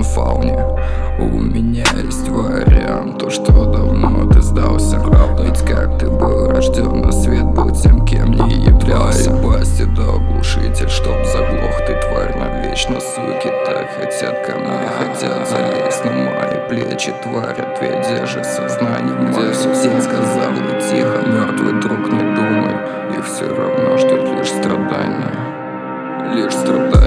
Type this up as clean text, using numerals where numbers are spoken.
фауне. У меня есть вариант, то, что давно ты сдался. Ведь как ты был рожден на свет, был тем, кем не являлся. Басти да глушитель, чтоб заглох ты, тварь, навечно. Суки так хотят ко мне, хотят залезть на мои плечи. Тварь, ответь, же сознание мое. Сеть сказал и тихо, мертвый друг, не думай. Их все равно ждет лишь страдания. Лишь страдания.